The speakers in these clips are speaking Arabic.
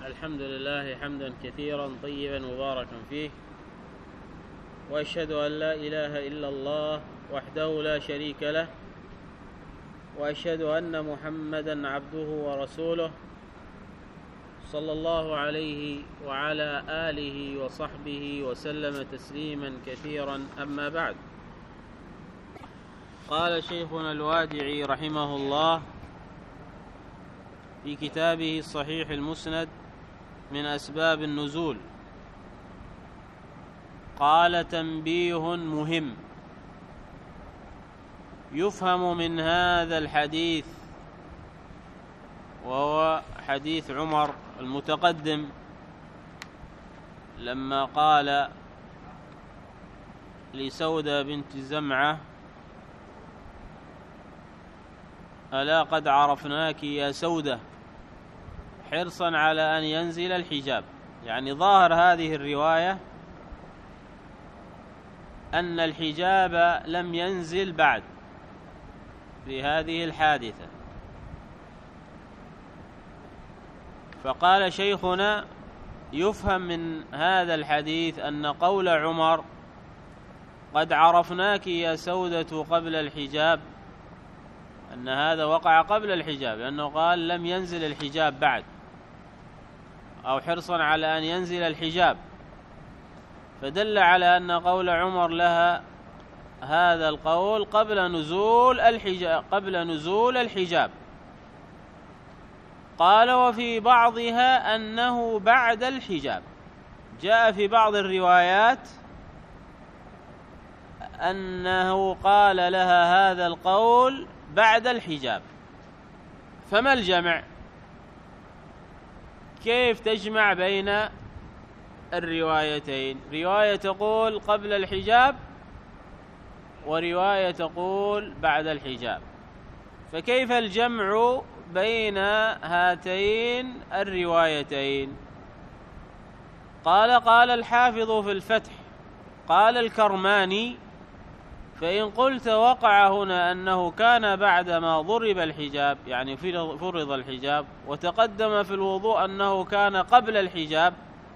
الحمد لله حمدا كثيرا طيبا مباركا فيه، وأشهد أن لا إله إلا الله وحده لا شريك له، وأشهد أن محمدا عبده ورسوله صلى الله عليه وعلى آله وصحبه وسلم تسليما كثيرا. أما بعد، قال شيخنا الوادعي رحمه الله في كتابه الصحيح المسند من أسباب النزول، قال: تنبيه مهم يفهم من هذا الحديث، وهو حديث عمر المتقدم لما قال لسودة بنت زمعة: ألا قد عرفناك يا سودة، حرصا على أن ينزل الحجاب. يعني ظاهر هذه الرواية أن الحجاب لم ينزل بعد في هذه الحادثة. فقال شيخنا: يفهم من هذا الحديث أن قول عمر قد عرفناك يا سودة قبل الحجاب، أن هذا وقع قبل الحجاب، لأنه قال لم ينزل الحجاب بعد، أو حرصا على أن ينزل الحجاب، فدل على أن قول عمر لها هذا القول قبل نزول الحجاب. قال: وفي بعضها أنه بعد الحجاب. جاء في بعض الروايات أنه قال لها هذا القول بعد الحجاب. فما الجمع؟ كيف تجمع بين الروايتين؟ رواية تقول قبل الحجاب، ورواية تقول بعد الحجاب، فكيف الجمع بين هاتين الروايتين؟ قال الحافظ في الفتح، قال الكرماني: فإن قلت وقع هنا أنه كان بعدما ضرب الحجاب، يعني فرض الحجاب، وتقدم في الوضوء أنه كان قبل الحجاب،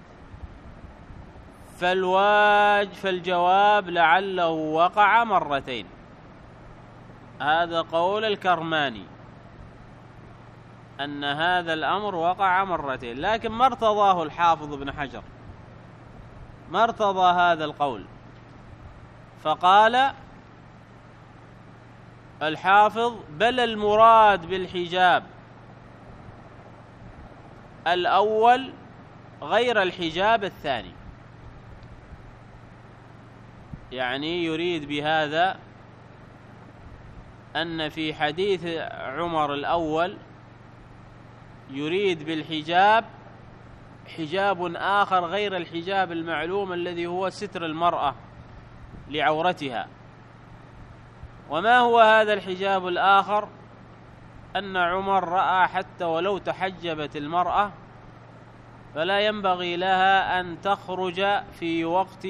فالجواب لعله وقع مرتين. هذا قول الكرماني، أن هذا الأمر وقع مرتين، لكن ما ارتضاه الحافظ ابن حجر، ما ارتضى هذا القول. فقال الحافظ: بل المراد بالحجاب الأول غير الحجاب الثاني. يعني يريد بهذا أن في حديث عمر الأول يريد بالحجاب حجاب آخر غير الحجاب المعلوم الذي هو ستر المرأة لعورتها. وما هو هذا الحجاب الآخر؟ أن عمر رأى حتى ولو تحجبت المرأة فلا ينبغي لها أن تخرج في وقت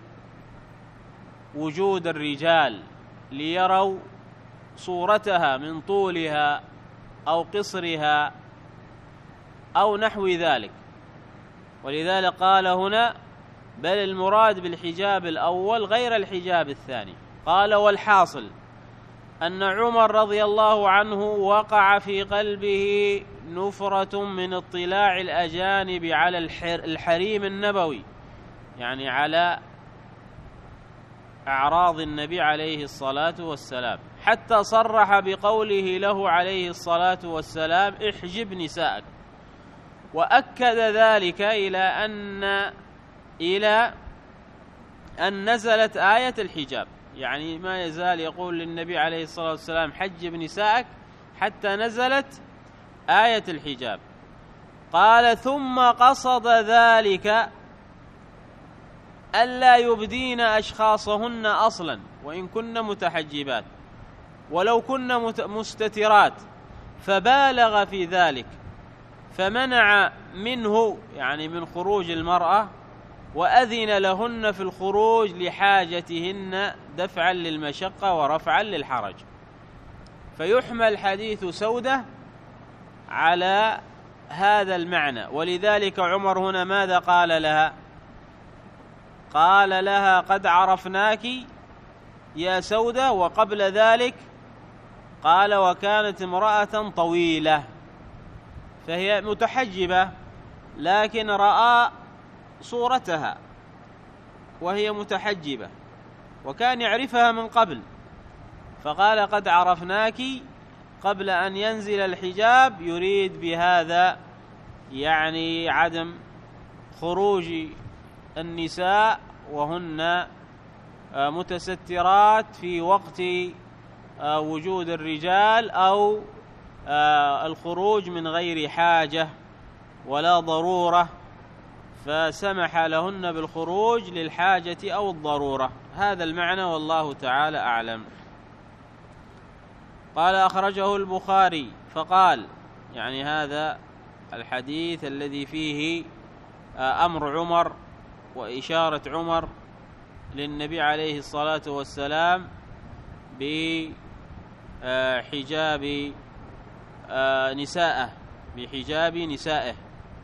وجود الرجال ليروا صورتها من طولها أو قصرها أو نحو ذلك. ولذلك قال هنا: بل المراد بالحجاب الأول غير الحجاب الثاني. قال: والحاصل أن عمر رضي الله عنه وقع في قلبه نفرة من اطلاع الأجانب على الحريم النبوي، يعني على أعراض النبي عليه الصلاة والسلام، حتى صرح بقوله له عليه الصلاة والسلام: احجب نساءك. وأكد ذلك إلى أن نزلت آية الحجاب، يعني ما يزال يقول للنبي عليه الصلاة والسلام: حجب نساءك، حتى نزلت آية الحجاب. قال: ثم قصد ذلك ألا يبدين أشخاصهن أصلا وإن كن متحجبات، ولو كن مستترات، فبالغ في ذلك، فمنع منه، يعني من خروج المرأة، وأذن لهن في الخروج لحاجتهن دفعا للمشقة ورفعا للحرج. فيحمل حديث سودة على هذا المعنى. ولذلك عمر هنا ماذا قال لها؟ قال لها قد عرفناك يا سودة، وقبل ذلك قال وكانت امرأة طويلة، فهي متحجبة لكن رأى صورتها وهي متحجبة وكان يعرفها من قبل، فقال قد عرفناك قبل أن ينزل الحجاب، يريد بهذا يعني عدم خروج النساء وهن متسترات في وقت وجود الرجال أو الخروج من غير حاجة ولا ضرورة، فسمح لهن بالخروج للحاجة أو الضرورة. هذا المعنى والله تعالى أعلم. قال أخرجه البخاري فقال، يعني هذا الحديث الذي فيه أمر عمر وإشارة عمر للنبي عليه الصلاة والسلام بحجاب نسائه.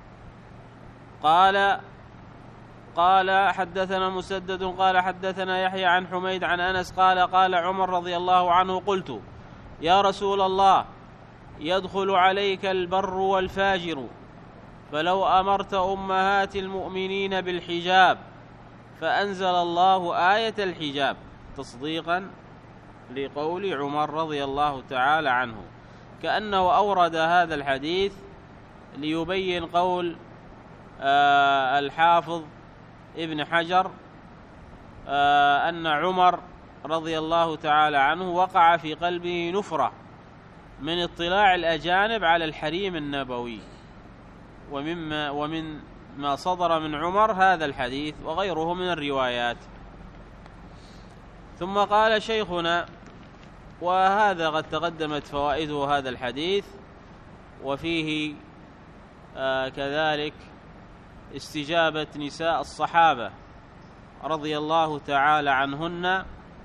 قال حدثنا مسدد قال حدثنا يحيى عن حميد عن أنس قال قال عمر رضي الله عنه قلت يا رسول الله يدخل عليك البر والفاجر، فلو أمرت أمهات المؤمنين بالحجاب، فأنزل الله آية الحجاب تصديقا لقول عمر رضي الله تعالى عنه، كأنه أورد هذا الحديث ليبين قول الحافظ ابن حجر أن عمر رضي الله تعالى عنه وقع في قلبه نفرة من اطلاع الأجانب على الحريم النبوي، ومن ما صدر من عمر هذا الحديث وغيره من الروايات. ثم قال شيخنا، وهذا قد تقدمت فوائده هذا الحديث، وفيه كذلك استجابة نساء الصحابة رضي الله تعالى عنهن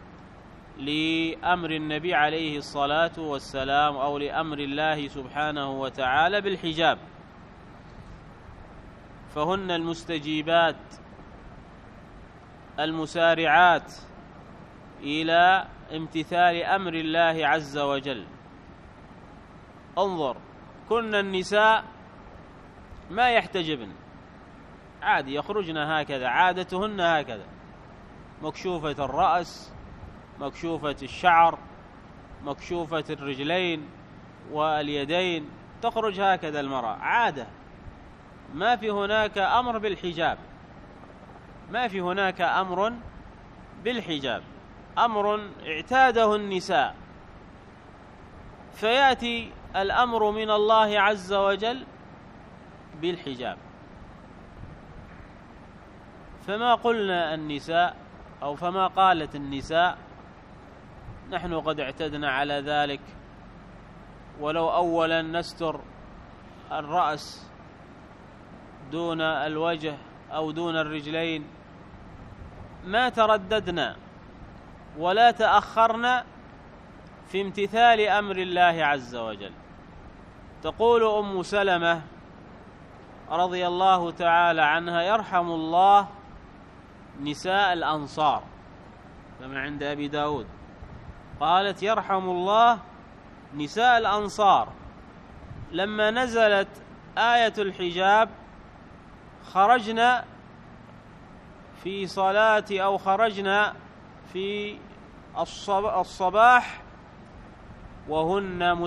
لأمر النبي عليه الصلاة والسلام أو لأمر الله سبحانه وتعالى بالحجاب، فهن المستجيبات المسارعات إلى امتثال أمر الله عز وجل. انظر، كن النساء ما يحتجبن عادي، يخرجن هكذا، عادتهن هكذا، مكشوفة الرأس، مكشوفة الشعر، مكشوفة الرجلين واليدين، تخرج هكذا المرأة عادة، ما في هناك أمر بالحجاب، ما في هناك أمر بالحجاب، أمر اعتاده النساء، فيأتي الأمر من الله عز وجل بالحجاب. فما قلنا النساء أو فما قالت النساء نحن قد اعتدنا على ذلك، ولو أولا نستر الرأس دون الوجه أو دون الرجلين، ما ترددنا ولا تأخرنا في امتثال أمر الله عز وجل. تقول أم سلمة رضي الله تعالى عنها يرحم الله نساء الأنصار، كما عند أبي داود، قالت يرحم الله نساء الأنصار لما نزلت آية الحجاب خرجنا في صلاة أو خرجنا في الصباح وهن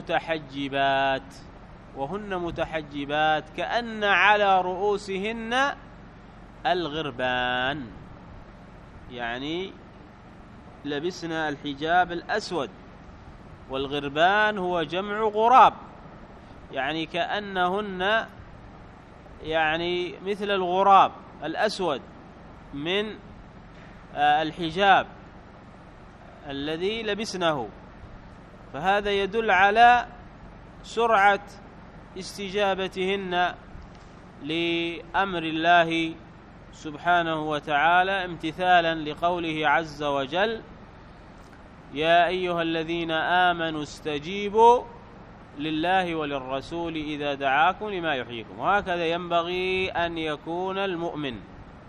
متحجبات كأن على رؤوسهن الغربان، يعني لبسنا الحجاب الأسود، والغربان هو جمع غراب، يعني كأنهن يعني مثل الغراب الأسود من الحجاب الذي لبسنه. فهذا يدل على سرعة استجابتهن لأمر الله سبحانه وتعالى امتثالا لقوله عز وجل يا أيها الذين آمنوا استجيبوا لله وللرسول إذا دعاكم لما يحييكم. وهكذا ينبغي أن يكون المؤمن،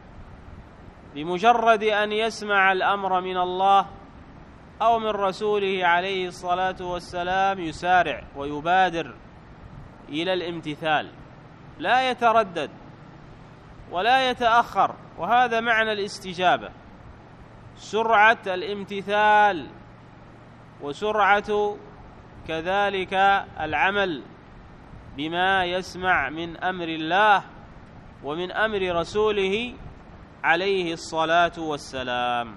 بمجرد أن يسمع الأمر من الله أو من رسوله عليه الصلاة والسلام يسارع ويبادر إلى الامتثال، لا يتردد ولا يتأخر. وهذا معنى الاستجابة، سرعة الامتثال وسرعة كذلك العمل بما يسمع من أمر الله ومن أمر رسوله عليه الصلاة والسلام.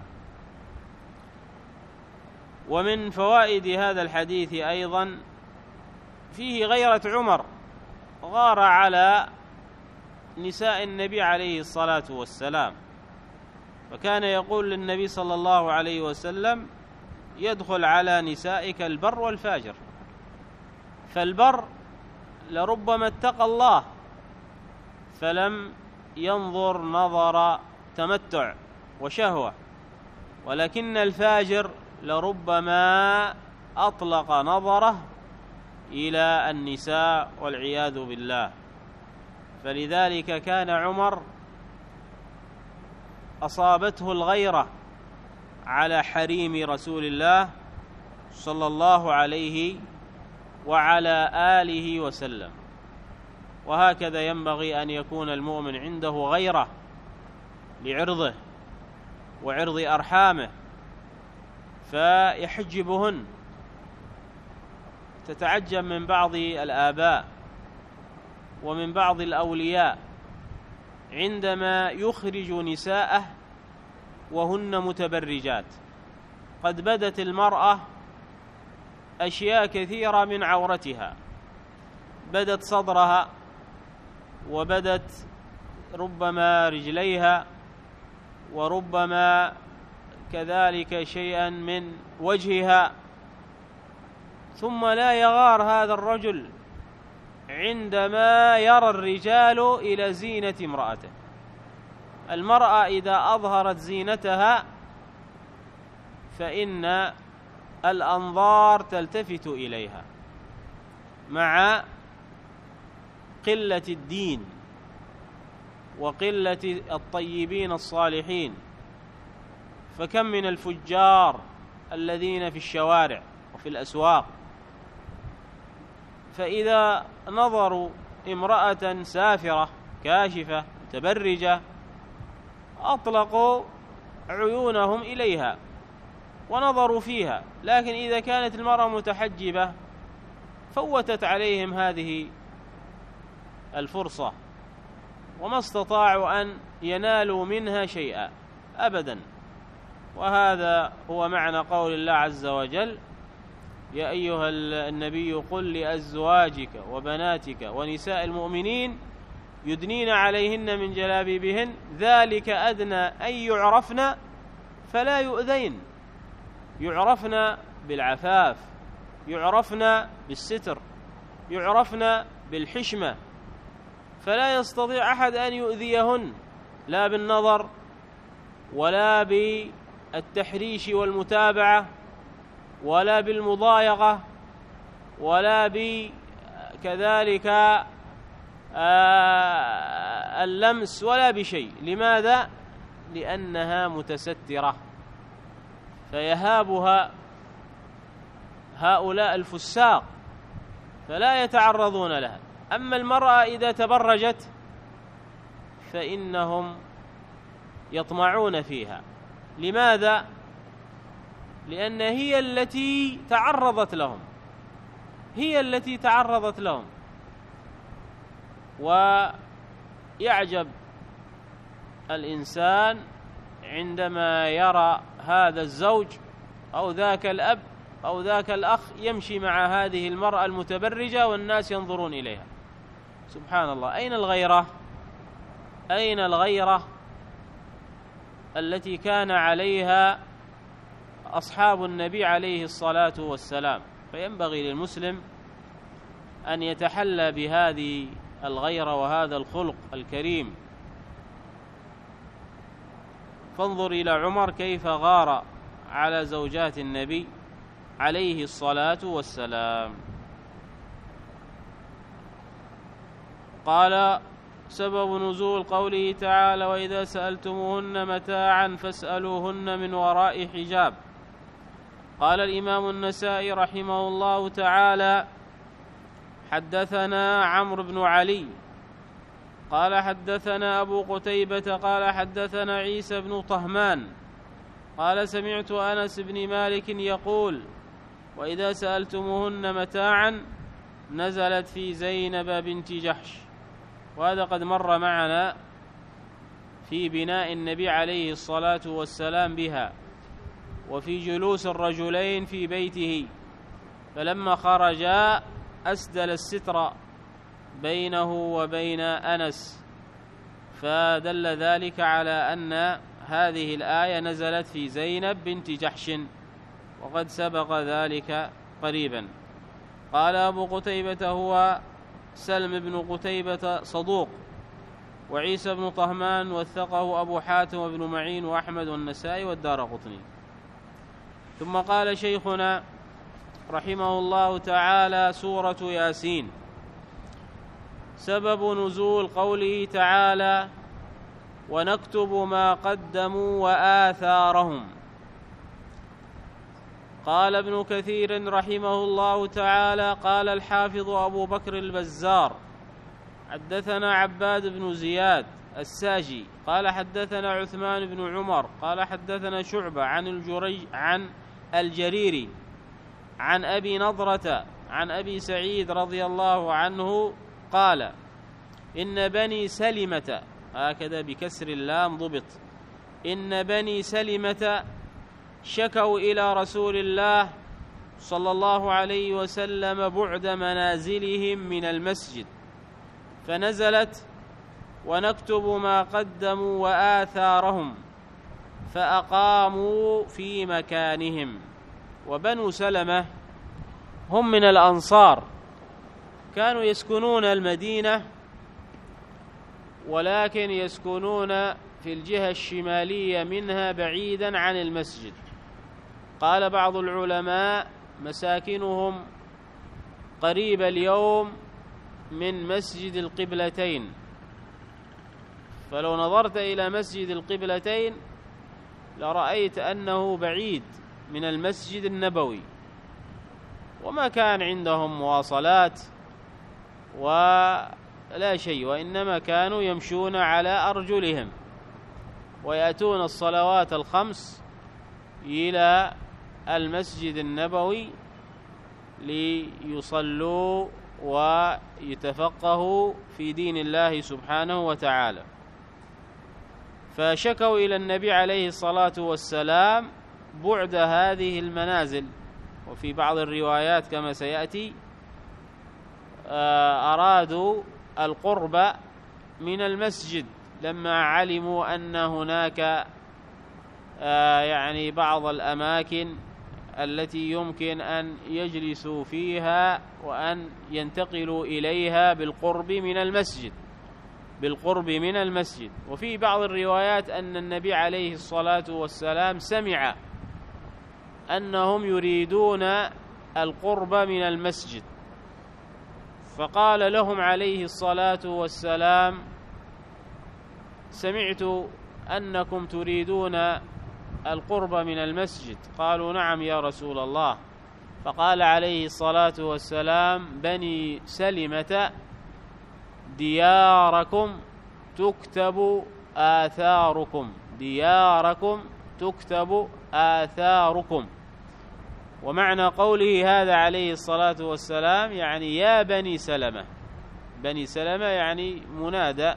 ومن فوائد هذا الحديث أيضا فيه غيرة عمر، غار على نساء النبي عليه الصلاة والسلام، فكان يقول للنبي صلى الله عليه وسلم: يدخل على نسائك البر والفاجر. فالبر لربما اتقى الله فلم ينظر نظر تمتع وشهوة، ولكن الفاجر لربما أطلق نظره إلى النساء والعياذ بالله. فلذلك كان عمر أصابته الغيرة على حريم رسول الله صلى الله عليه وعلى آله وسلم. وهكذا ينبغي أن يكون المؤمن عنده غيرة لعرضه وعرض أرحامه فيحجبهن. تتعجب من بعض الآباء ومن بعض الأولياء عندما يخرج نساءه وهن متبرجات، قد بدت المرأة أشياء كثيرة من عورتها، بدت صدرها وبدت ربما رجليها وربما كذلك شيئا من وجهها، ثم لا يغار هذا الرجل عندما يرى الرجال إلى زينة امرأته. المرأة إذا أظهرت زينتها فإن الأنظار تلتفت إليها مع قلة الدين وقلة الطيبين الصالحين. فكم من الفجار الذين في الشوارع وفي الأسواق، فإذا نظروا امرأة سافرة كاشفة متبرجة أطلقوا عيونهم إليها ونظروا فيها، لكن إذا كانت المرأة متحجبة فوتت عليهم هذه الفرصة وما استطاعوا أن ينالوا منها شيئا أبدا. وهذا هو معنى قول الله عز وجل: يا أيها النبي قل لأزواجك وبناتك ونساء المؤمنين يدنين عليهن من جلابيبهن ذلك أدنى أن يعرفن فلا يؤذين. يعرفن بالعفاف، يعرفن بالستر، يعرفن بالحشمة، فلا يستطيع أحد أن يؤذيهن لا بالنظر ولا بالتحريش والمتابعة ولا بالمضايقة ولا بكذلك اللمس ولا بشيء. لماذا؟ لأنها متسترة، فيهابها هؤلاء الفساق فلا يتعرضون لها. أما المرأة إذا تبرجت فإنهم يطمعون فيها. لماذا؟ لأن هي التي تعرضت لهم، هي التي تعرضت لهم. ويعجب الإنسان عندما يرى هذا الزوج أو ذاك الأب أو ذاك الأخ يمشي مع هذه المرأة المتبرجة والناس ينظرون إليها. سبحان الله، أين الغيرة؟ أين الغيرة التي كان عليها أصحاب النبي عليه الصلاة والسلام؟ فينبغي للمسلم أن يتحلى بهذه الغيرة وهذا الخلق الكريم. فانظر إلى عمر كيف غار على زوجات النبي عليه الصلاة والسلام. قال: سبب نزول قوله تعالى: وإذا سألتموهن متاعا فاسألوهن من وراء حجاب. قال الإمام النسائي رحمه الله تعالى: حدثنا عمرو بن علي قال حدثنا أبو قتيبة قال حدثنا عيسى بن طهمان قال: سمعت أنس بن مالك يقول: وإذا سألتموهن متاعا نزلت في زينب بنت جحش. وهذا قد مر معنا في بناء النبي عليه الصلاة والسلام بها، وفي جلوس الرجلين في بيته، فلما خرجا أسدل الستر بينه وبين أنس، فدل ذلك على أن هذه الآية نزلت في زينب بنت جحش، وقد سبق ذلك قريبا. قال أبو قتيبة: هو سلم بن قتيبة صدوق، وعيسى بن طهمان وثقه أبو حاتم وابن معين وأحمد والنسائي والدارقطني. ثم قال شيخنا رحمه الله تعالى: سورة ياسين. سبب نزول قوله تعالى: ونكتب ما قدموا وآثارهم. قال ابن كثير رحمه الله تعالى: قال الحافظ أبو بكر البزار: حدثنا عباد بن زياد الساجي قال حدثنا عثمان بن عمر قال حدثنا شعبة عن الجريري عن أبي نضرة عن أبي سعيد رضي الله عنه قال: إن بني سلمة، هكذا بكسر اللام ضبط، إن بني سلمة شكوا إلى رسول الله صلى الله عليه وسلم بعد منازلهم من المسجد، فنزلت: ونكتب ما قدموا وآثارهم، فأقاموا في مكانهم. وبنو سلمة هم من الأنصار، كانوا يسكنون المدينة، ولكن يسكنون في الجهة الشمالية منها بعيدا عن المسجد. قال بعض العلماء: مساكنهم قريب اليوم من مسجد القبلتين، فلو نظرت إلى مسجد القبلتين لرأيت أنه بعيد من المسجد النبوي، وما كان عندهم مواصلات ولا شيء، وإنما كانوا يمشون على أرجلهم ويأتون الصلوات الخمس إلى المسجد النبوي ليصلوا ويتفقهوا في دين الله سبحانه وتعالى. فشكوا إلى النبي عليه الصلاة والسلام بعد هذه المنازل، وفي بعض الروايات كما سيأتي أرادوا القرب من المسجد لما علموا أن هناك يعني بعض الأماكن التي يمكن أن يجلسوا فيها وأن ينتقلوا إليها بالقرب من المسجد. وفي بعض الروايات أن النبي عليه الصلاة والسلام سمع أنهم يريدون القرب من المسجد، فقال لهم عليه الصلاة والسلام: سمعت أنكم تريدون القرب من المسجد. قالوا: نعم يا رسول الله. فقال عليه الصلاة والسلام: بني سلمة دياركم تكتب آثاركم، دياركم تكتب آثاركم. ومعنى قوله هذا عليه الصلاة والسلام يعني يا بني سلمة. بني سلمة يعني منادى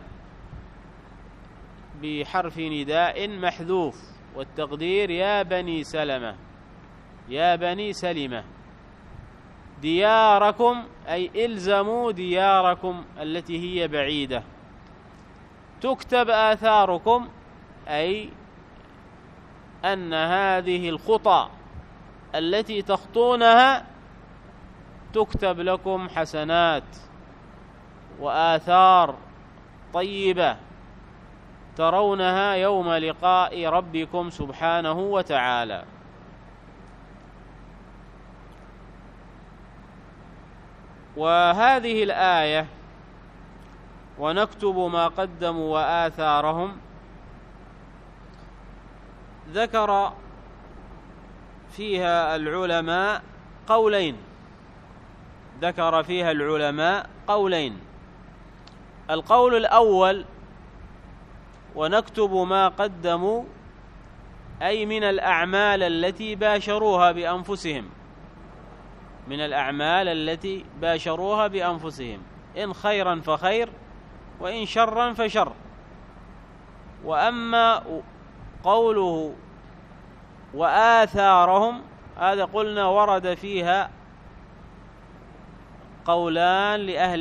بحرف نداء محذوف، والتقدير يا بني سلمة، يا بني سلمة. دياركم أي إلزموا دياركم التي هي بعيدة. تكتب آثاركم أي أن هذه الخطى التي تخطونها تكتب لكم حسنات وآثار طيبة ترونها يوم لقاء ربكم سبحانه وتعالى. وهذه الآية ونكتب ما قدموا وآثارهم ذكر فيها العلماء قولين. القول الأول: ونكتب ما قدموا، أي من الأعمال التي باشروها بأنفسهم، إن خيرا فخير وإن شرا فشر. وأما قوله وآثارهم، هذا قلنا ورد فيها قولان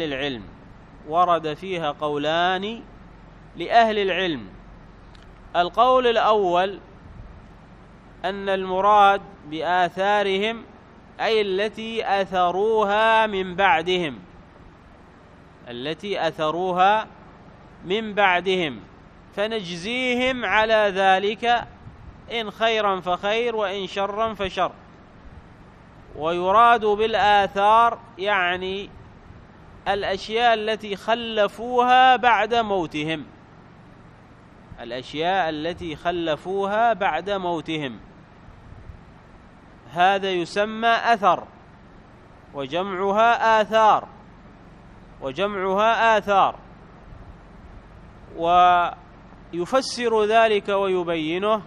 لأهل العلم. القول الأول أن المراد بآثارهم أي التي أثروها من بعدهم، فنجزيهم على ذلك إن خيرا فخير وإن شرا فشر. ويراد بالآثار يعني الأشياء التي خلفوها بعد موتهم، هذا يسمى أثر، وجمعها آثار. ويفسر ذلك ويبينه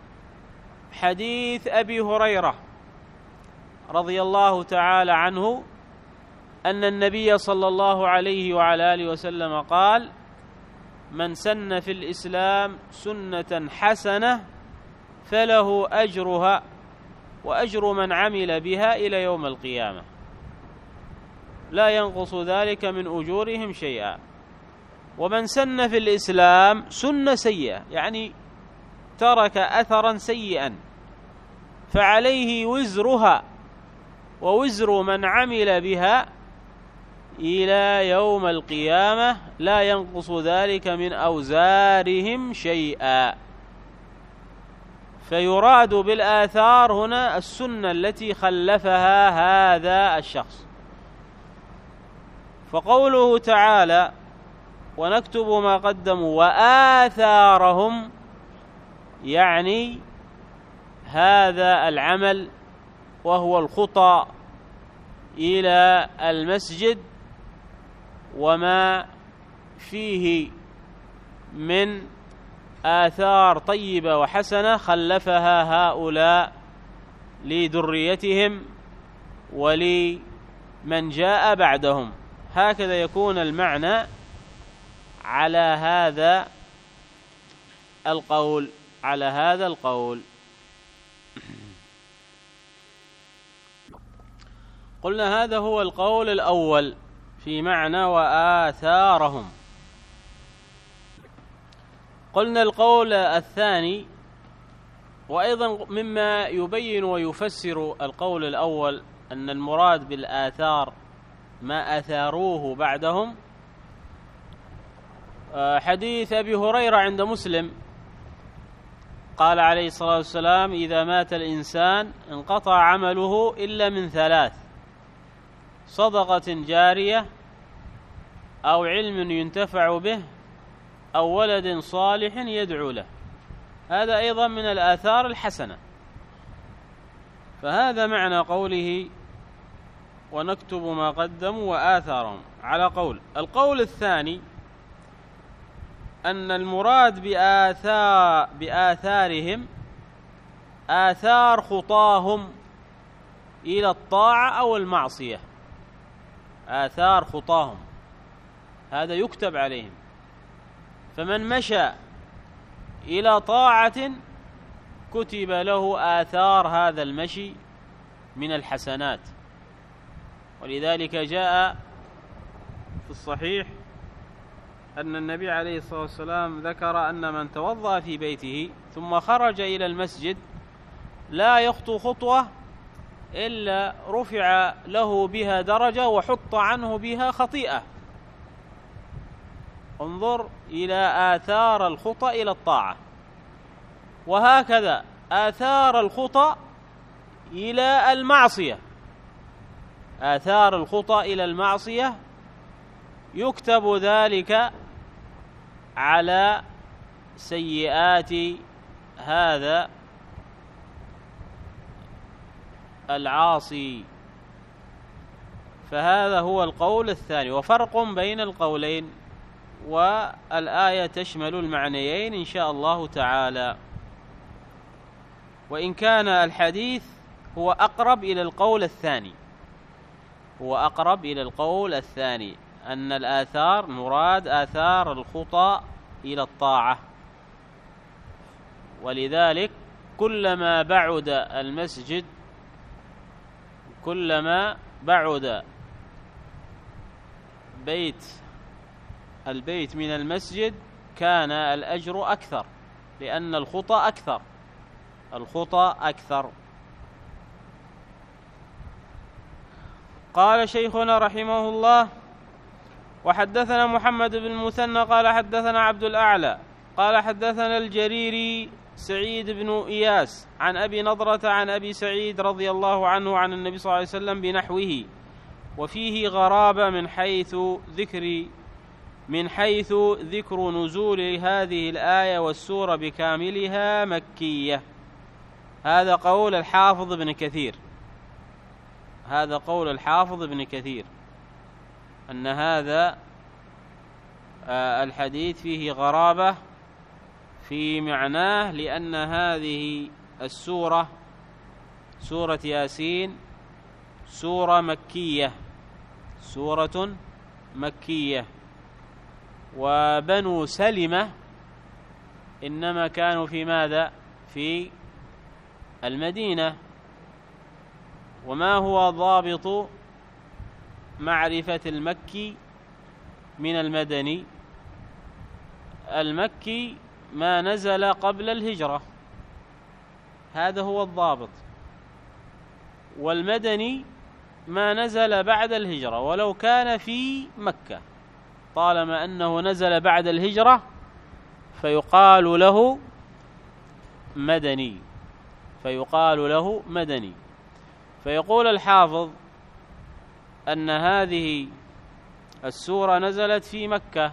حديث أبي هريرة رضي الله تعالى عنه أن النبي صلى الله عليه وعلى آله وسلم قال: من سن في الإسلام سنة حسنة فله أجرها وأجر من عمل بها إلى يوم القيامة، لا ينقص ذلك من أجورهم شيئا. ومن سن في الإسلام سنة سيئة، يعني ترك أثرا سيئا، فعليه وزرها ووزر من عمل بها إلى يوم القيامة، لا ينقص ذلك من أوزارهم شيئا. فيراد بالآثار هنا السنة التي خلفها هذا الشخص. فقوله تعالى: ونكتب ما قدموا وآثارهم، يعني هذا العمل وهو الخطى إلى المسجد وما فيه من آثار طيبة وحسنة خلفها هؤلاء لذريتهم ولمن جاء بعدهم. هكذا يكون المعنى على هذا القول. قلنا هذا هو القول الأول في معنى وآثارهم. قلنا القول الثاني، وأيضا مما يبين ويفسر القول الأول أن المراد بالآثار ما أثاروه بعدهم، حديث أبي هريرة عند مسلم قال عليه الصلاة والسلام: إذا مات الإنسان انقطع عمله إلا من ثلاث: صدقة جارية، أو علم ينتفع به، أو ولد صالح يدعو له. هذا أيضا من الآثار الحسنة. فهذا معنى قوله ونكتب ما قدموا وآثارهم على قول. القول الثاني أن المراد بآثارهم آثار خطاهم إلى الطاعة أو المعصية. آثار خطاهم هذا يكتب عليهم، فمن مشى إلى طاعة كتب له آثار هذا المشي من الحسنات. ولذلك جاء في الصحيح أن النبي عليه الصلاة والسلام ذكر أن من توضأ في بيته ثم خرج إلى المسجد لا يخطو خطوة إلا رفع له بها درجة وحط عنه بها خطيئة. انظر إلى آثار الخطأ إلى الطاعة. وهكذا آثار الخطأ إلى المعصية، آثار الخطأ إلى المعصية يكتب ذلك على سيئات هذا العاصي. فهذا هو القول الثاني. وفرق بين القولين، والآية تشمل المعنيين إن شاء الله تعالى، وإن كان الحديث هو أقرب إلى القول الثاني، هو أقرب إلى القول الثاني، أن الآثار مراد آثار الخطى إلى الطاعة. ولذلك كلما بعد المسجد، كلما بعد البيت من المسجد كان الأجر أكثر، لأن الخطى أكثر. قال شيخنا رحمه الله: وحدثنا محمد بن المثنى قال حدثنا عبد الأعلى قال حدثنا الجريري سعيد بن إياس عن أبي نضرة عن أبي سعيد رضي الله عنه عن النبي صلى الله عليه وسلم بنحوه، وفيه غرابة من حيث ذكر نزول هذه الآية والسورة بكاملها مكية. هذا قول الحافظ ابن كثير، أن هذا الحديث فيه غرابة في معناه، لأن هذه السورة سورة ياسين سورة مكية، وبنو سلمة إنما كانوا في ماذا؟ في المدينة. وما هو ضابط معرفة المكي من المدني؟ المكي ما نزل قبل الهجرة، هذا هو الضابط، والمدني ما نزل بعد الهجرة ولو كان في مكة، طالما أنه نزل بعد الهجرة فيقال له مدني. فيقول الحافظ أن هذه السورة نزلت في مكة،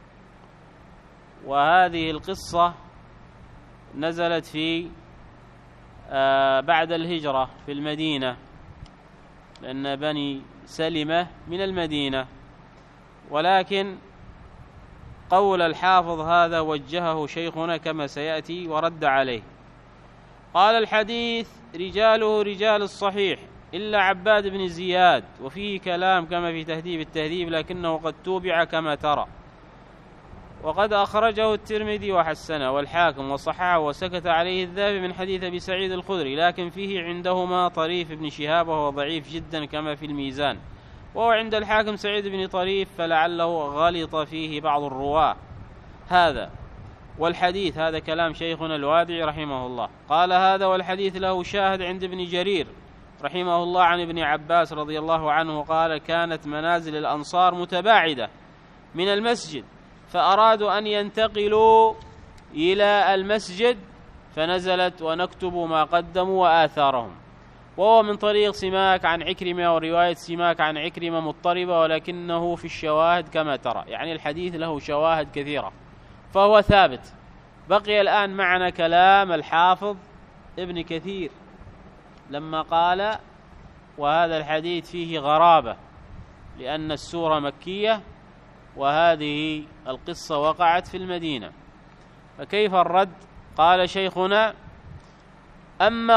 وهذه القصة نزلت في بعد الهجرة في المدينة، لأن بني سلمة من المدينة. ولكن قول الحافظ هذا وجهه شيخنا كما سيأتي ورد عليه. قال: الحديث رجاله رجال الصحيح إلا عباد بن زياد، وفيه كلام كما في تهذيب التهذيب، لكنه قد توبع كما ترى، وقد أخرجه الترمذي وحسنه والحاكم وصححه وسكت عليه الذهبي من حديث أبي سعيد الخدري، لكن فيه عندهما طريف بن شهاب وهو ضعيف جدا كما في الميزان، وهو عند الحاكم سعيد بن طريف فلعله غلط فيه بعض الرواة. هذا والحديث، هذا كلام شيخنا الوادعي رحمه الله. قال: هذا والحديث له شاهد عند ابن جرير رحمه الله عن ابن عباس رضي الله عنه قال: كانت منازل الأنصار متباعدة من المسجد، فأرادوا أن ينتقلوا إلى المسجد فنزلت: ونكتب ما قدموا وآثارهم. وهو من طريق سماك عن عكرمة، ورواية سماك عن عكرمة مضطربة، ولكنه في الشواهد كما ترى، يعني الحديث له شواهد كثيرة فهو ثابت. بقي الآن معنا كلام الحافظ ابن كثير لما قال: وهذا الحديث فيه غرابة لأن السورة مكية وهذه القصة وقعت في المدينة، فكيف الرد؟ قال شيخنا: أما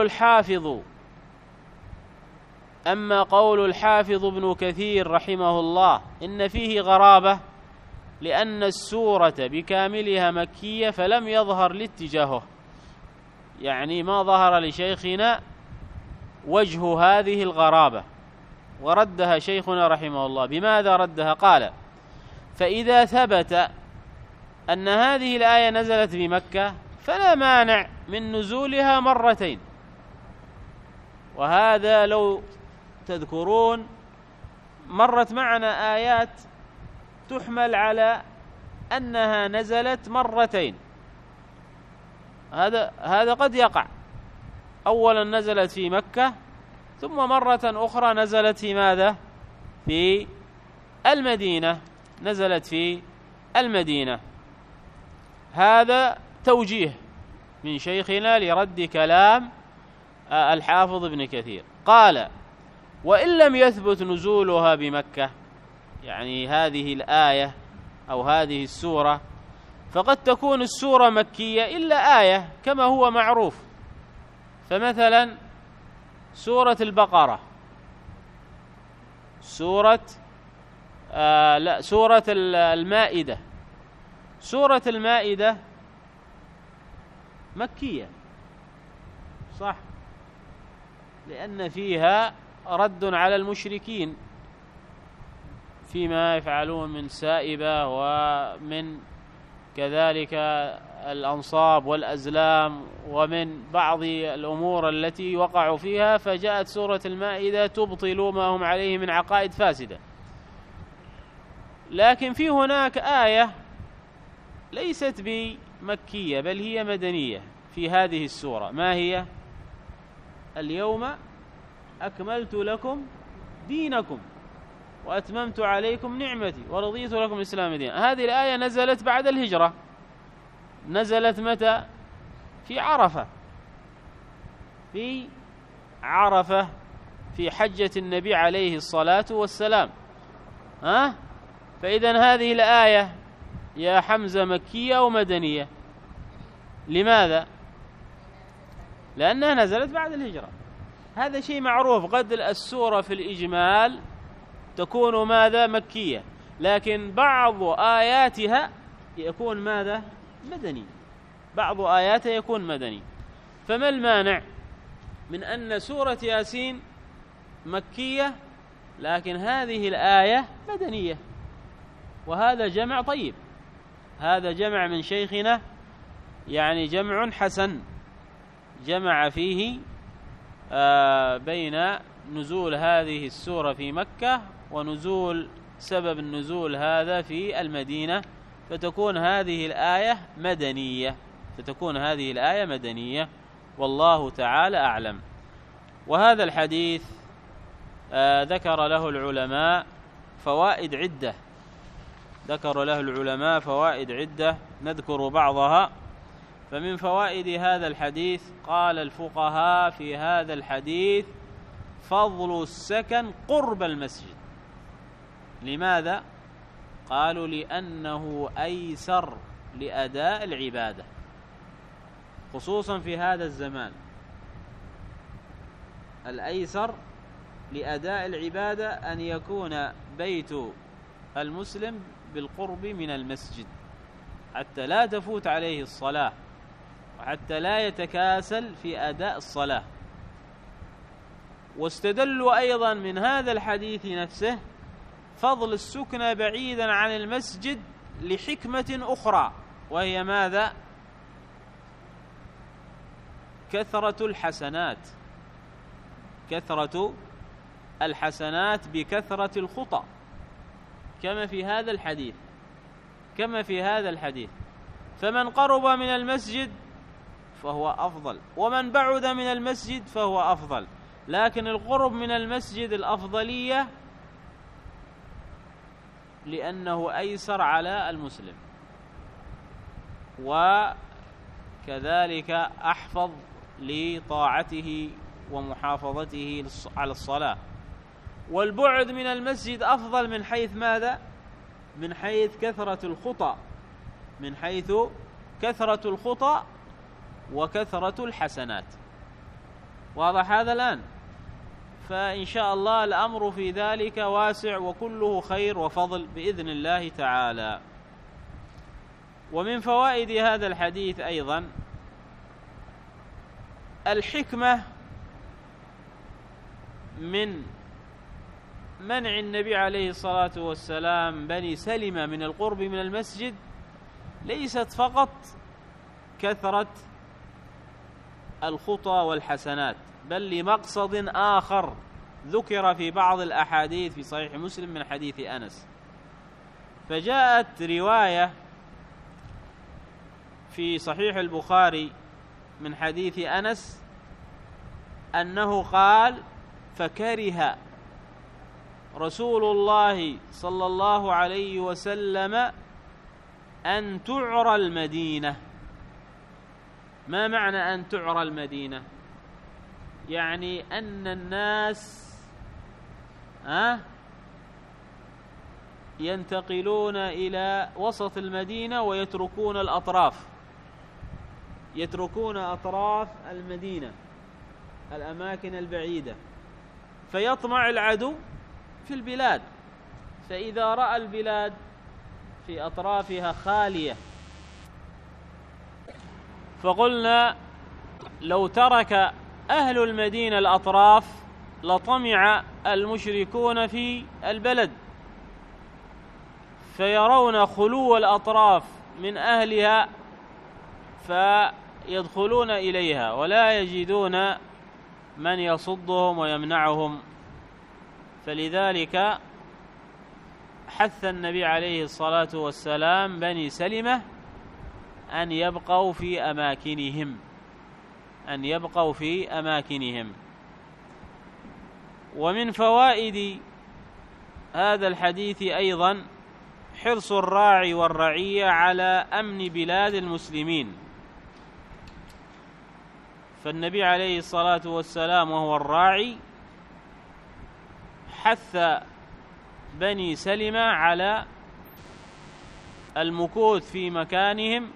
قول الحافظ ابن كثير رحمه الله إن فيه غرابة لأن السورة بكاملها مكية، فلم يظهر لاتجاهه، يعني ما ظهر لشيخنا وجه هذه الغرابة، وردها شيخنا رحمه الله. بماذا ردها؟ قال: فإذا ثبت أن هذه الآية نزلت بمكة فلا مانع من نزولها مرتين. وهذا لو تذكرون مرت معنا آيات تحمل على أنها نزلت مرتين، هذا قد يقع. أولا نزلت في مكة، ثم مرة أخرى نزلت في ماذا؟ في المدينة، نزلت في المدينة. هذا توجيه من شيخنا لرد كلام الحافظ ابن كثير. قال: وإن لم يثبت نزولها بمكة، يعني هذه الآية أو هذه السورة، فقد تكون السورة مكية إلا آية كما هو معروف. فمثلا سورة البقرة، سورة المائدة. سورة المائدة مكية صح، لأن فيها رد على المشركين فيما يفعلون من سائبة ومن كذلك الأنصاب والأزلام ومن بعض الأمور التي وقعوا فيها، فجاءت سورة المائدة تبطل ما هم عليه من عقائد فاسدة. لكن في هناك آية ليست بمكية بل هي مدنية في هذه السورة، ما هي؟ اليوم أكملت لكم دينكم وأتممت عليكم نعمتي ورضيت لكم الإسلام دينا. هذه الآية نزلت بعد الهجرة، نزلت متى؟ في عرفة، في عرفة في حجة النبي عليه الصلاة والسلام. فإذن هذه الآية يا حمزة مكية ومدنية. لماذا؟ لأنها نزلت بعد الهجرة، هذا شيء معروف. قد السورة في الإجمال تكون ماذا؟ مكية، لكن بعض آياتها يكون ماذا؟ مدني، بعض آياتها يكون مدني. فما المانع من أن سورة ياسين مكية لكن هذه الآية مدنية؟ وهذا جمع طيب، هذا جمع من شيخنا، يعني جمع حسن، جمع فيه بين نزول هذه السورة في مكة ونزول سبب النزول هذا في المدينة، فتكون هذه الآية مدنية، فتكون هذه الآية مدنية، والله تعالى أعلم. وهذا الحديث ذكر له العلماء فوائد عدة، ذكر له العلماء فوائد عدة نذكر بعضها. فمن فوائد هذا الحديث قال الفقهاء في هذا الحديث: فضل السكن قرب المسجد. لماذا؟ قالوا: لأنه أيسر لأداء العبادة، خصوصا في هذا الزمان، الأيسر لأداء العبادة أن يكون بيت المسلم بالقرب من المسجد حتى لا تفوت عليه الصلاة وحتى لا يتكاسل في أداء الصلاة. واستدلوا أيضا من هذا الحديث نفسه فضل السكنة بعيدا عن المسجد لحكمة أخرى، وهي ماذا؟ كثرة الحسنات، كثرة الحسنات بكثرة الخطى، كما في هذا الحديث، كما في هذا الحديث. فمن قرب من المسجد فهو أفضل، ومن بعد من المسجد فهو أفضل، لكن القرب من المسجد الأفضلية لأنه أيسر على المسلم، وكذلك أحفظ لطاعته ومحافظته على الصلاة. والبعد من المسجد أفضل من حيث ماذا؟ من حيث كثرة الخطى، من حيث كثرة الخطى وكثرة الحسنات. واضح هذا الآن؟ فإن شاء الله الأمر في ذلك واسع وكله خير وفضل بإذن الله تعالى. ومن فوائد هذا الحديث أيضا الحكمة من منع النبي عليه الصلاة والسلام بني سلمة من القرب من المسجد، ليست فقط كثرة الخطى والحسنات، بل لمقصد آخر ذكر في بعض الأحاديث في صحيح مسلم من حديث أنس. فجاءت رواية في صحيح البخاري من حديث أنس أنه قال: فكره رسول الله صلى الله عليه وسلم أن تعرى المدينة. ما معنى أن تعرى المدينة؟ يعني أن الناس ينتقلون إلى وسط المدينة ويتركون الأطراف، يتركون أطراف المدينة، الأماكن البعيدة، فيطمع العدو في البلاد، فإذا رأى البلاد في أطرافها خالية، فقلنا لو ترك أهل المدينة الأطراف لطمع المشركون في البلد، فيرون خلو الأطراف من أهلها فيدخلون إليها ولا يجدون من يصدهم ويمنعهم. فلذلك حث النبي عليه الصلاة والسلام بني سلمة أن يبقوا في أماكنهم، أن يبقوا في أماكنهم. ومن فوائد هذا الحديث أيضا حرص الراعي والرعية على أمن بلاد المسلمين، فالنبي عليه الصلاة والسلام وهو الراعي حث بني سلمة على المكوث في مكانهم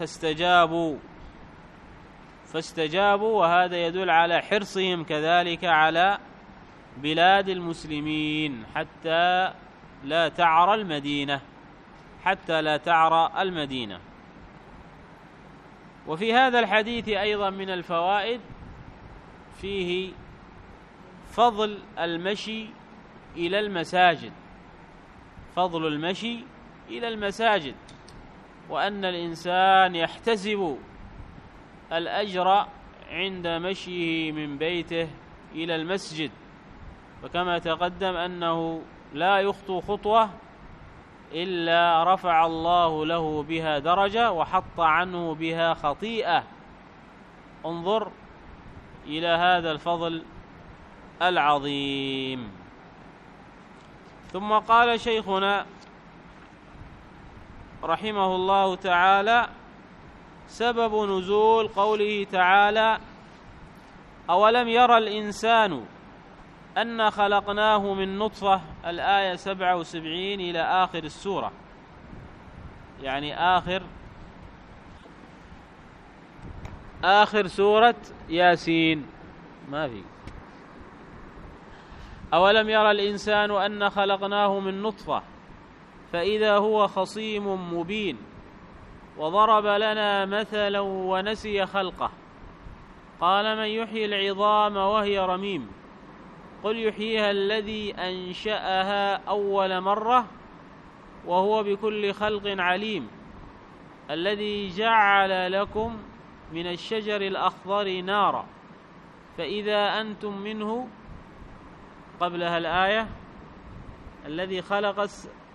فاستجابوا، وهذا يدل على حرصهم كذلك على بلاد المسلمين حتى لا تعرى المدينة. وفي هذا الحديث أيضا من الفوائد فيه فضل المشي إلى المساجد، وأن الإنسان يحتسب الأجر عند مشيه من بيته إلى المسجد، وكما تقدم أنه لا يخطو خطوة إلا رفع الله له بها درجة وحط عنه بها خطيئة. انظر إلى هذا الفضل العظيم. ثم قال شيخنا رحمه الله تعالى: سبب نزول قوله تعالى: أولم يرى الإنسان أن خلقناه من نطفة، الآية 77 إلى آخر السورة، يعني آخر سورة ياسين. ما في أولم يرى الإنسان أن خلقناه من نطفة فإذا هو خصيم مبين وضرب لنا مثلا ونسي خلقه قال من يحيي العظام وهي رميم قل يحييها الذي أنشأها أول مرة وهو بكل خلق عليم الذي جعل لكم من الشجر الأخضر نارا فإذا أنتم منه، قبلها الآية الذي خلق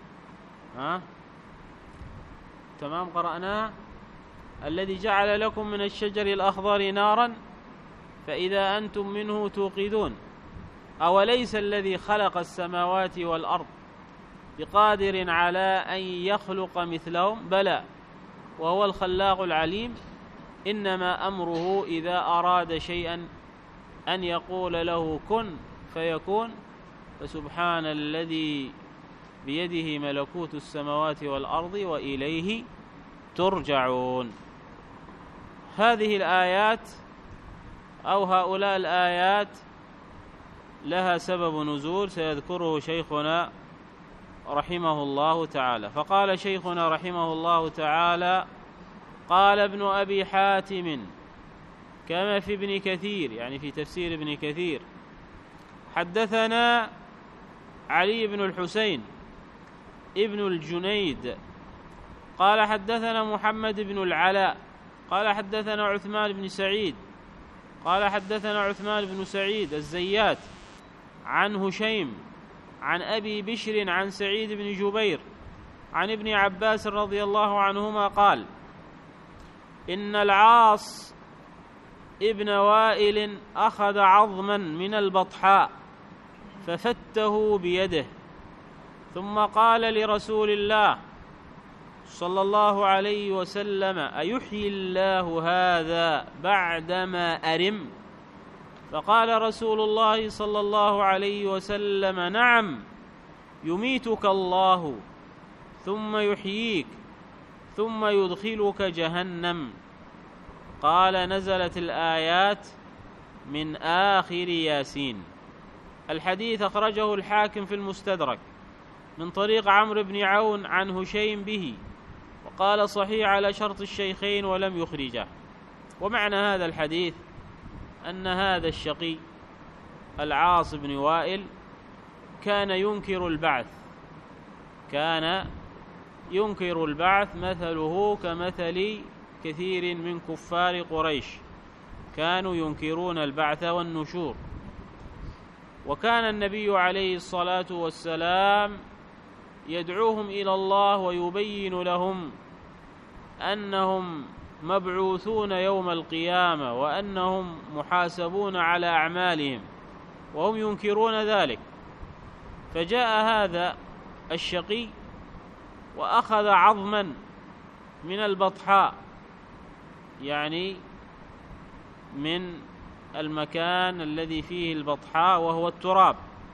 تمام قرأناها، الذي جعل لكم من الشجر الأخضر نارا فإذا أنتم منه توقدون أوليس الذي خلق السماوات والأرض بقادر على أن يخلق مثلهم بلى وهو الخلاق العليم إنما أمره إذا أراد شيئا أن يقول له كن فيكون فسبحان الذي بيده ملكوت السماوات والأرض وإليه ترجعون. هذه الآيات أو هؤلاء الآيات لها سبب نزول سيذكره شيخنا رحمه الله تعالى. فقال شيخنا رحمه الله تعالى: قال ابن أبي حاتم كما في ابن كثير، يعني في تفسير ابن كثير: حدثنا علي بن الحسين ابن الجنيد قال حدثنا محمد بن العلاء قال حدثنا عثمان بن سعيد قال حدثنا عثمان بن سعيد الزيات عن هشيم عن أبي بشر عن سعيد بن جبير عن ابن عباس رضي الله عنهما قال: إن العاص ابن وائل أخذ عظما من البطحاء ففته بيده ثم قال لرسول الله صلى الله عليه وسلم: أيحيي الله هذا بعدما أرم؟ فقال رسول الله صلى الله عليه وسلم: نعم، يميتك الله ثم يحييك ثم يدخلك جهنم. قال: نزلت الآيات من آخر ياسين. الحديث أخرجه الحاكم في المستدرك من طريق عمرو بن عون عن هشيم به، وقال: صحيح على شرط الشيخين ولم يخرجه. ومعنى هذا الحديث أن هذا الشقي العاص بن وائل كان ينكر البعث، مثله كمثل كثير من كفار قريش، كانوا ينكرون البعث والنشور. وكان النبي عليه الصلاة والسلام يدعوهم إلى الله ويبين لهم أنهم مبعوثون يوم القيامة وأنهم محاسبون على أعمالهم، وهم ينكرون ذلك. فجاء هذا الشقي وأخذ عظما من البطحاء، يعني من المكان الذي فيه البطحاء وهو التراب،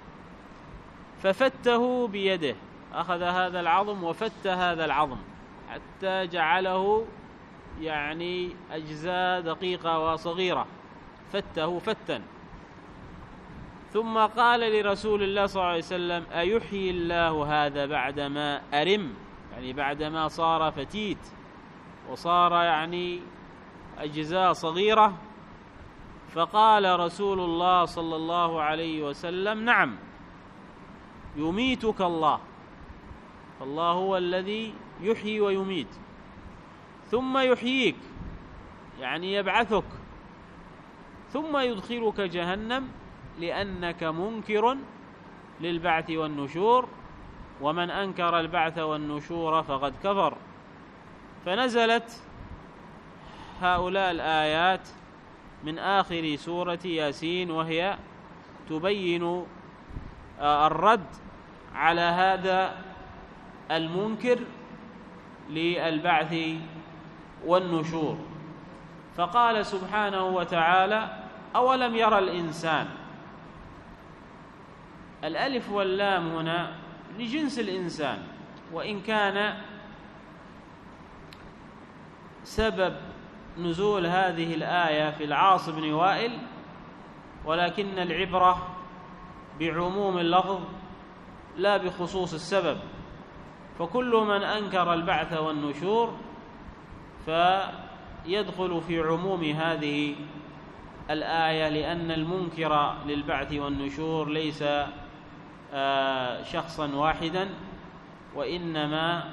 ففته بيده، أخذ هذا العظم وفت هذا العظم حتى جعله يعني أجزاء دقيقة وصغيرة، فته فتا. ثم قال لرسول الله صلى الله عليه وسلم: أيحيي الله هذا بعدما أرم؟ يعني بعدما صار فتيت وصار يعني أجزاء صغيرة. فقال رسول الله صلى الله عليه وسلم: نعم، يميتك الله، فالله هو الذي يحيي ويميت، ثم يحييك يعني يبعثك، ثم يدخلك جهنم لأنك منكر للبعث والنشور، ومن أنكر البعث والنشور فقد كفر. فنزلت هؤلاء الآيات من آخر سورة ياسين، وهي تبين الرد على هذا المنكر للبعث والنشور. فقال سبحانه وتعالى: أولم يرى الإنسان. الألف واللام هنا لجنس الإنسان، وإن كان سبب نزول هذه الآية في العاص بن وائل، ولكن العبرة بعموم اللفظ لا بخصوص السبب. فكل من أنكر البعث والنشور فيدخل في عموم هذه الآية، لأن المنكر للبعث والنشور ليس شخصا واحدا، وإنما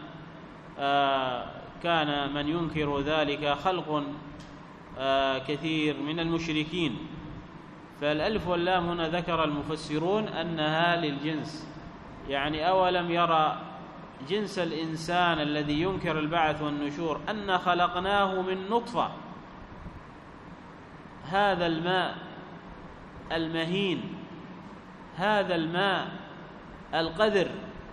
كان من ينكر ذلك خلق كثير من المشركين. فالألف واللام هنا ذكر المفسرون أنها للجنس، يعني أولم يرى جنس الإنسان الذي ينكر البعث والنشور أن خلقناه من نطفة، هذا الماء المهين، هذا الماء القذر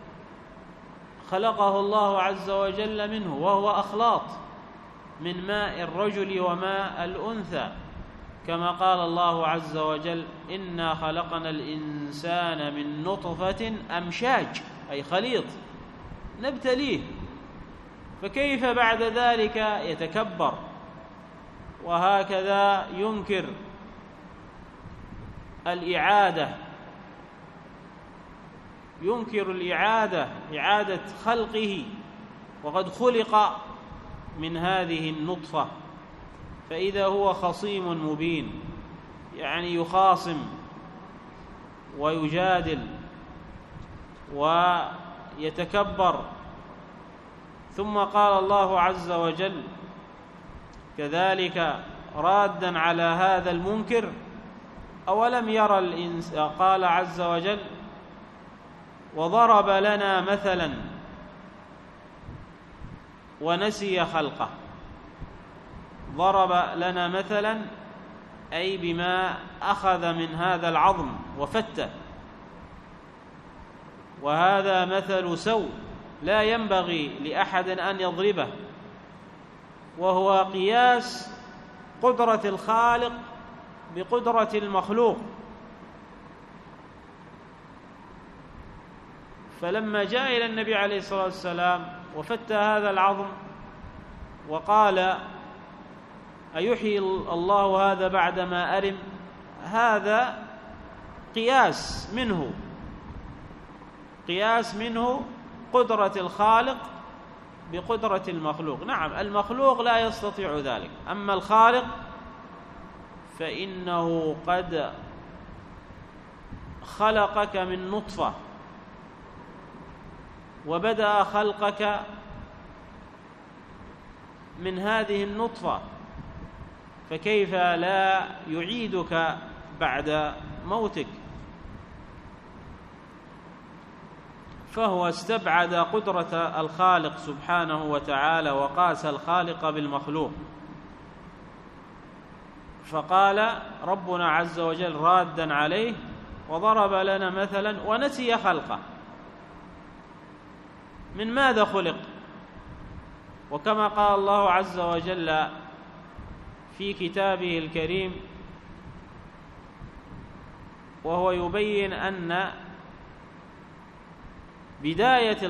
خلقه الله عز وجل منه، وهو أخلاط من ماء الرجل وماء الأنثى، كما قال الله عز وجل: إنا خلقنا الإنسان من نطفة أمشاج، أي خليط نبتليه. فكيف بعد ذلك يتكبر وهكذا ينكر الإعادة، إعادة خلقه، وقد خلق من هذه النطفة. فإذا هو خصيم مبين، يعني يخاصم ويجادل ويتكبر. ثم قال الله عز وجل كذلك رادا على هذا المنكر: أولم يرى الإنسان، قال عز وجل: وضرب لنا مثلا ونسي خلقه. ضرب لنا مثلا أي بما أخذ من هذا العظم وفته، وهذا مثل سوء لا ينبغي لأحد أن يضربه، وهو قياس قدرة الخالق بقدرة المخلوق. فلما جاء إلى النبي عليه الصلاة والسلام وفتى هذا العظم وقال أيحيي الله هذا بعدما أرم، هذا قياس منه قدرة الخالق بقدرة المخلوق. نعم، المخلوق لا يستطيع ذلك، أما الخالق فإنه قد خلقك من نطفة وبدأ خلقك من هذه النطفة، فكيف لا يعيدك بعد موتك؟ فهو استبعد قدرة الخالق سبحانه وتعالى وقاس الخالق بالمخلوق. فقال ربنا عز وجل رادا عليه وضرب لنا مثلا ونسي خلقه. من ماذا خلق؟ وكما قال الله عز وجل في كتابه الكريم وهو يبين أن بداية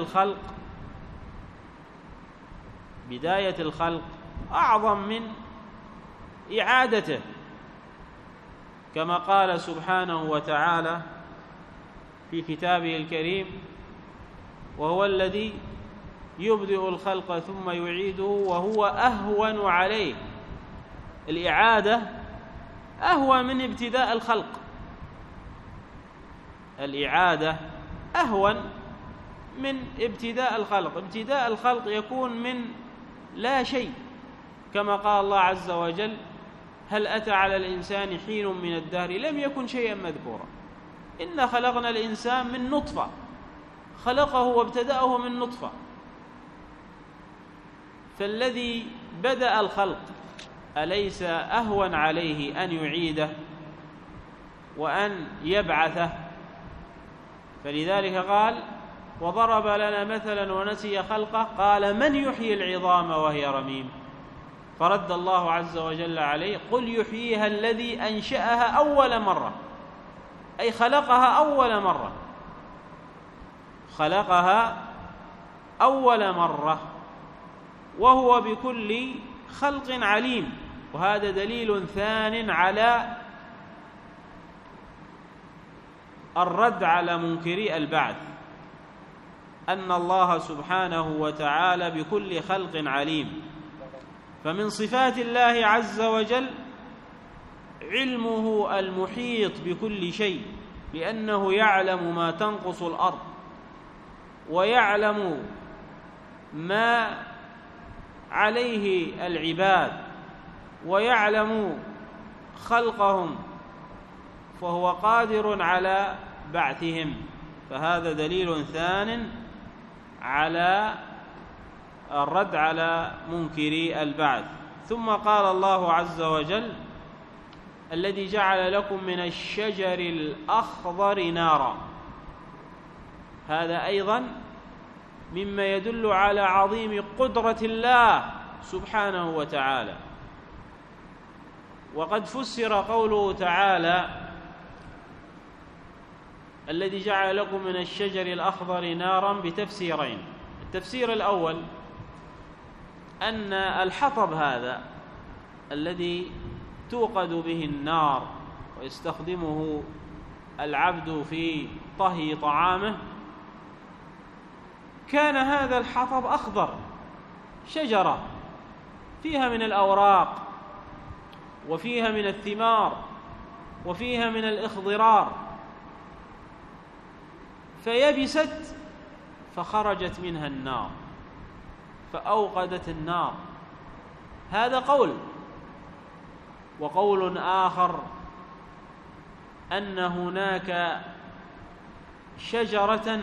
الخلق أعظم من إعادته، كما قال سبحانه وتعالى في كتابه الكريم وهو الذي يبدئ الخلق ثم يعيده وهو أهون عليه. الإعادة أهون من ابتداء الخلق، الإعادة أهون من ابتداء الخلق. ابتداء الخلق يكون من لا شيء، كما قال الله عز وجل هل أتى على الإنسان حين من الدهر لم يكن شيئا مذكورا. إنا خلقنا الإنسان من نطفة، خلقه وابتدأه من نطفة. فالذي بدأ الخلق أليس أهون عليه أن يعيده وأن يبعثه؟ فلذلك قال وضرب لنا مثلا ونسي خلقه قال من يحيي العظام وهي رميم؟ فرد الله عز وجل عليه قل يحييها الذي أنشأها أول مرة، أي خلقها أول مرة وهو بكل خلق عليم. وهذا دليل ثان على الرد على منكري البعث، أن الله سبحانه وتعالى بكل خلق عليم. فمن صفات الله عز وجل علمه المحيط بكل شيء، لأنه يعلم ما تنقص الأرض ويعلم ما عليه العباد ويعلم خلقهم، فهو قادر على بعثهم. فهذا دليل ثان على الرد على منكري البعث. ثم قال الله عز وجل الذي جعل لكم من الشجر الأخضر نارا، هذا أيضا مما يدل على عظيم قدرة الله سبحانه وتعالى. وقد فسر قوله تعالى الذي جعل لكم من الشجر الأخضر نارا بتفسيرين. التفسير الأول أن الحطب هذا الذي توقد به النار ويستخدمه العبد في طهي طعامه، كان هذا الحطب أخضر، شجرة فيها من الأوراق وفيها من الثمار وفيها من الإخضرار، فيبست فخرجت منها النار فأوقدت النار. هذا قول. وقول آخر أن هناك شجرة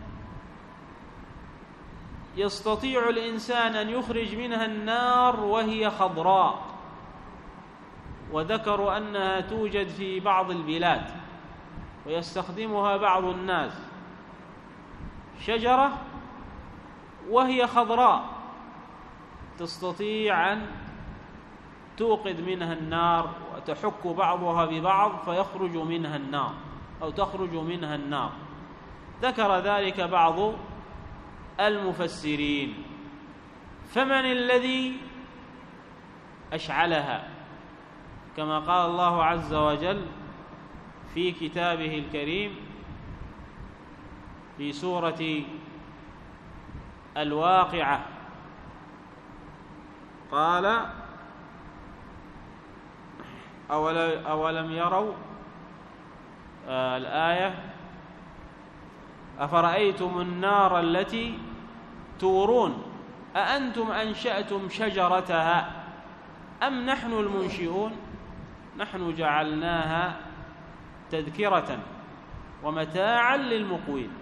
يستطيع الإنسان أن يخرج منها النار وهي خضراء، وذكروا أنها توجد في بعض البلاد ويستخدمها بعض الناس، شجرة وهي خضراء تستطيع أن توقد منها النار وتحك بعضها ببعض فيخرج منها النار أو تخرج منها النار. ذكر ذلك بعض المفسرين. فمن الذي أشعلها؟ كما قال الله عز وجل في كتابه الكريم في سورة الواقعة، قال: أولم يروا الآية: أفرأيتم النار التي تورون أأنتم أنشأتم شجرتها أم نحن المنشئون نحن جعلناها تذكرة ومتاعا للمقوين.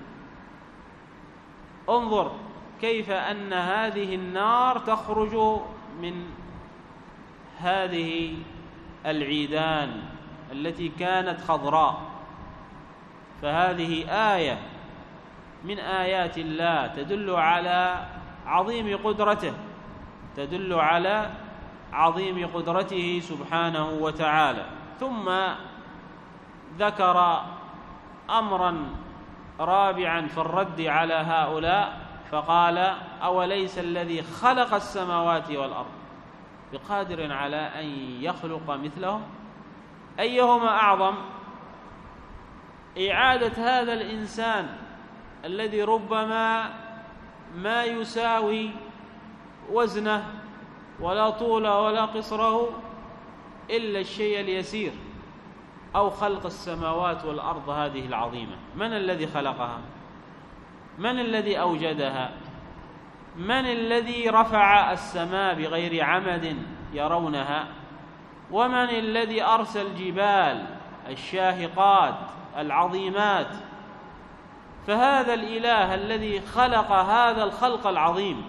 انظر كيف أن هذه النار تخرج من هذه العيدان التي كانت خضراء. فهذه آية من آيات الله تدل على عظيم قدرته، تدل على عظيم قدرته سبحانه وتعالى. ثم ذكر أمرا رابعا في الرد على هؤلاء فقال: أوليس الذي خلق السماوات والأرض بقادر على أن يخلق مثلهم؟ أيهما أعظم؟ إعادة هذا الإنسان الذي ربما ما يساوي وزنه ولا طوله ولا قصره إلا الشيء اليسير، أو خلق السماوات والأرض هذه العظيمة؟ من الذي خلقها؟ من الذي أوجدها؟ من الذي رفع السماء بغير عمد يرونها؟ ومن الذي أرسل الجبال الشاهقات العظيمات؟ فهذا الإله الذي خلق هذا الخلق العظيم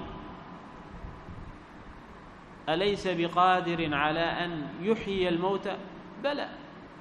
أليس بقادر على أن يحيي الموتى؟ بلى،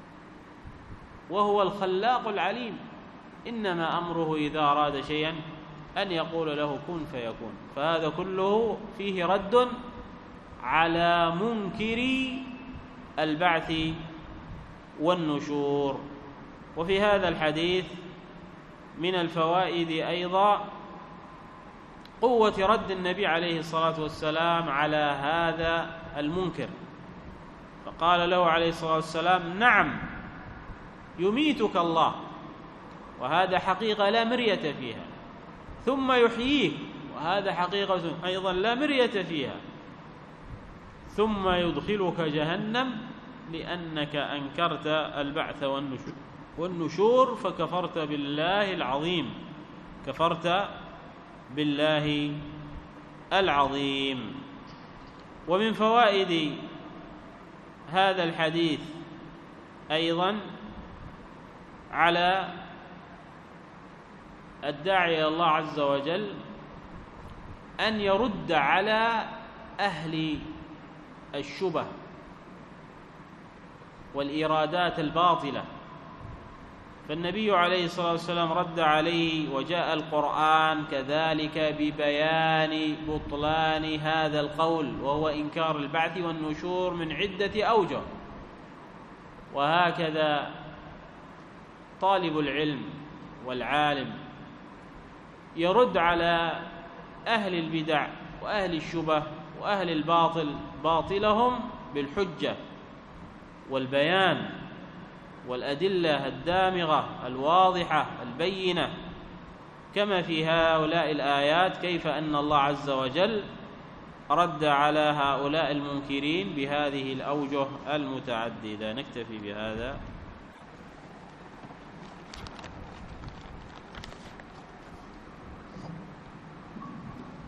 وهو الخلاق العليم. إنما أمره إذا أراد شيئا أن يقول له كن فيكون. فهذا كله فيه رد على منكري البعث والنشور. وفي هذا الحديث من الفوائد أيضا قوة رد النبي عليه الصلاة والسلام على هذا المنكر، فقال له عليه الصلاة والسلام: نعم يميتك الله، وهذا حقيقة لا مرية فيها، ثم يحييك، وهذا حقيقة أيضا لا مرية فيها، ثم يدخلك جهنم لأنك أنكرت البعث والنشور فكفرت بالله العظيم، كفرت بالله العظيم. ومن فوائد هذا الحديث أيضا على الداعي إلى الله عز وجل أن يرد على أهل الشبه والإرادات الباطلة. فالنبي عليه الصلاة والسلام رد عليه، وجاء القرآن كذلك ببيان بطلان هذا القول، وهو إنكار البعث والنشور من عدة أوجه. وهكذا طالب العلم والعالم يرد على أهل البدع وأهل الشبه وأهل الباطل باطلهم بالحجة والبيان والأدلة الدامغة الواضحة البينة، كما في هؤلاء الآيات كيف أن الله عز وجل رد على هؤلاء المنكرين بهذه الأوجه المتعددة. نكتفي بهذا.